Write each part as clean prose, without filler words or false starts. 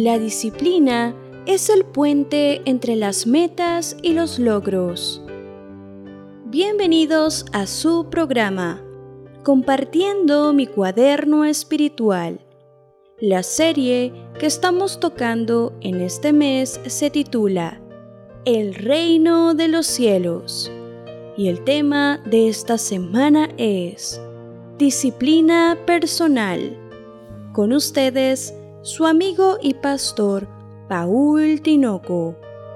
La disciplina es el puente entre las metas y los logros. Bienvenidos a su programa, Compartiendo mi cuaderno espiritual. La serie que estamos tocando en este mes se titula El Reino de los Cielos. Y el tema de esta semana es Disciplina Personal. Con ustedes, su amigo y pastor, Paul Tinoco.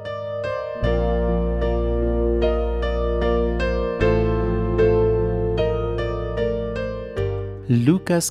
Lucas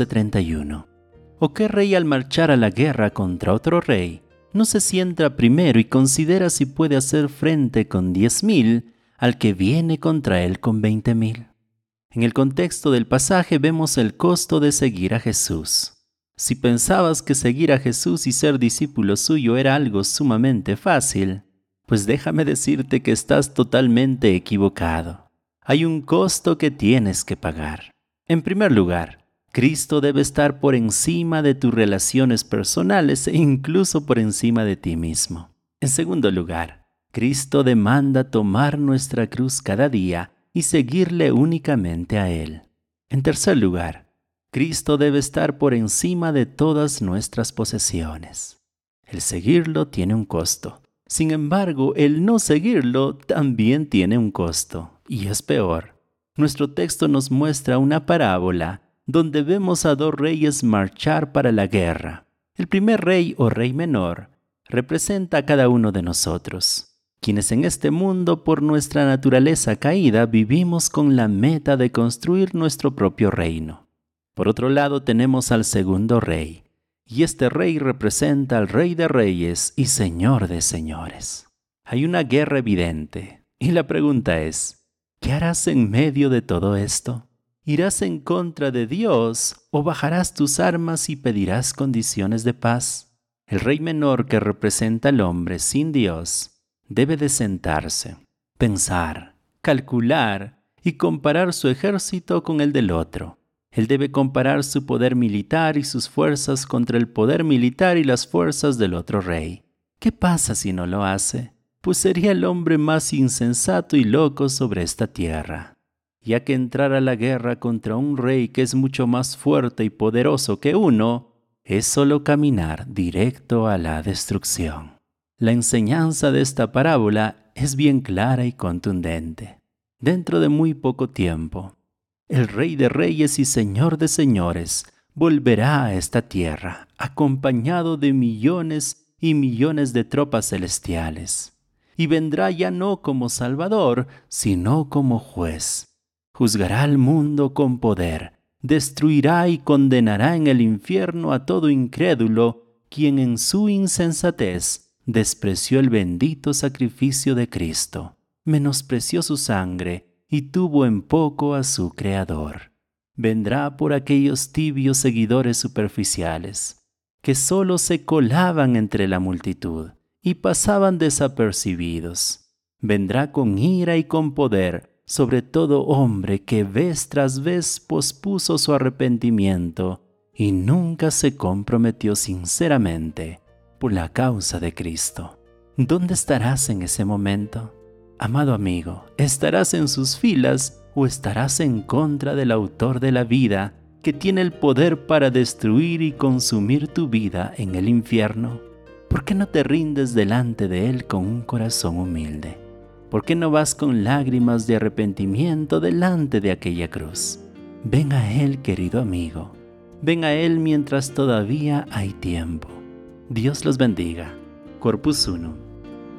14:31. ¿O qué rey al marchar a la guerra contra otro rey no se sienta primero y considera si puede hacer frente con 10,000 al que viene contra él con 20,000? En el contexto del pasaje vemos el costo de seguir a Jesús. Si pensabas que seguir a Jesús y ser discípulo suyo era algo sumamente fácil, pues déjame decirte que estás totalmente equivocado. Hay un costo que tienes que pagar. En primer lugar, Cristo debe estar por encima de tus relaciones personales e incluso por encima de ti mismo. En segundo lugar, Cristo demanda tomar nuestra cruz cada día y seguirle únicamente a Él. En tercer lugar, Cristo debe estar por encima de todas nuestras posesiones. El seguirlo tiene un costo. Sin embargo, el no seguirlo también tiene un costo. Y es peor. Nuestro texto nos muestra una parábola donde vemos a dos reyes marchar para la guerra. El primer rey o rey menor representa a cada uno de nosotros, quienes en este mundo por nuestra naturaleza caída vivimos con la meta de construir nuestro propio reino. Por otro lado tenemos al segundo rey, y este rey representa al Rey de Reyes y Señor de Señores. Hay una guerra evidente, y la pregunta es, ¿qué harás en medio de todo esto? ¿Irás en contra de Dios o bajarás tus armas y pedirás condiciones de paz? El rey menor que representa al hombre sin Dios debe de sentarse, pensar, calcular y comparar su ejército con el del otro. Él debe comparar su poder militar y sus fuerzas contra el poder militar y las fuerzas del otro rey. ¿Qué pasa si no lo hace? Pues sería el hombre más insensato y loco sobre esta tierra, ya que entrar a la guerra contra un rey que es mucho más fuerte y poderoso que uno, es solo caminar directo a la destrucción. La enseñanza de esta parábola es bien clara y contundente. Dentro de muy poco tiempo, el Rey de Reyes y Señor de Señores volverá a esta tierra, acompañado de millones y millones de tropas celestiales. Y vendrá ya no como Salvador, sino como juez. Juzgará al mundo con poder, destruirá y condenará en el infierno a todo incrédulo, quien en su insensatez despreció el bendito sacrificio de Cristo, menospreció su sangre y tuvo en poco a su Creador. Vendrá por aquellos tibios seguidores superficiales, que solo se colaban entre la multitud y pasaban desapercibidos. Vendrá con ira y con poder sobre todo hombre que vez tras vez pospuso su arrepentimiento y nunca se comprometió sinceramente por la causa de Cristo. ¿Dónde estarás en ese momento? Amado amigo, ¿estarás en sus filas o estarás en contra del autor de la vida que tiene el poder para destruir y consumir tu vida en el infierno? ¿Por qué no te rindes delante de Él con un corazón humilde? ¿Por qué no vas con lágrimas de arrepentimiento delante de aquella cruz? Ven a Él, querido amigo. Ven a Él mientras todavía hay tiempo. Dios los bendiga. Corpus Uno.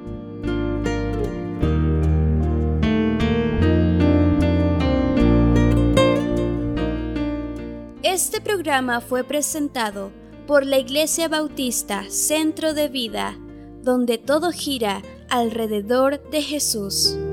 Este programa fue presentado por la Iglesia Bautista Centro de Vida, donde todo gira alrededor de Jesús.